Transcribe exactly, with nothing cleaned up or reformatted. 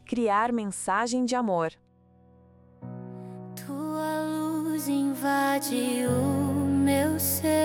Criar mensagem de amor. Tua luz invade o meu ser.